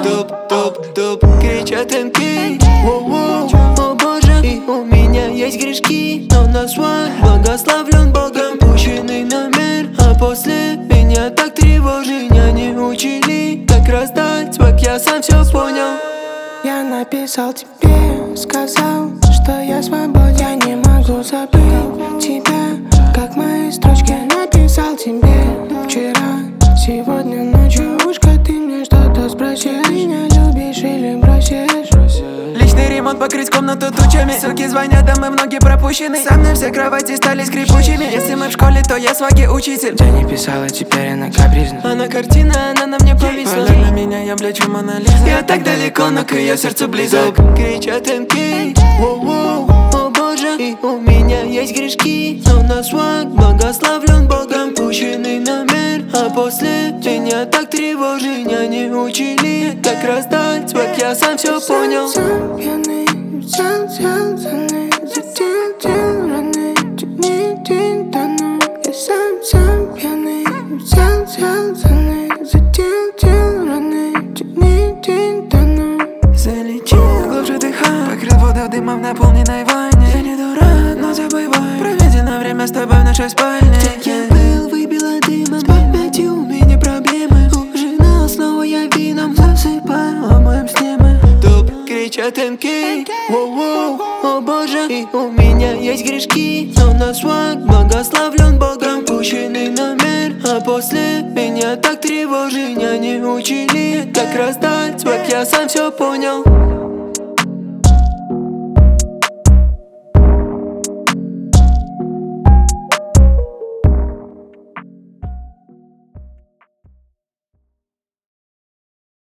Топ, кричат МК. О боже, и у меня есть грешки, но на свой благословлен Богом. Пущенный номер, а после меня так тревожит. Меня не учили, как раздать свак, я сам все понял. Я написал тебе, сказал, что я свободен. Я не могу забыть тебя, как мои строчки. Написал тебе вчера, сегодня ночью. Ушко, ты мне что-то спросил. Меня любишь или бросишь? Личный ремонт, покрыть комнату тучами. Суки звонят, а мы многие пропущены. Со мной все кровати стали скрипучими. Если мы в школе, то я сваги учитель. Я не писала, теперь она капризна. Она картина, она на мне повисла. Глядя на меня, я блечу Мона Лиза. Я так далеко, но к ее сердцу близок. Кричат МК. О боже, и у меня есть грешки, но на свак благословлен Богом. Пущенный номер, а после меня так тревожит. Меня не учили, как раздать свак, я сам все понял. Сам пьяный, взял за ней, задел раны, день тону. Я сам пьяный, взял за ней, задел раны, день тону. Залечил, глубже дыхай, покрыл воду дымом в наполненной ванне. Я не дурак, но забывай, проведено время с тобой в нашей спальне. Я был, выбила дымом, с памятью у меня проблемы. Ужинал, снова я вином засыпаю, а моем сне мы. Топ, кричат МК. О боже, и у меня есть грешки, но на свак благословлен Богом. Пущенный номер, а после меня так тревожит. Меня не учили, как раздать свак, я сам все понял.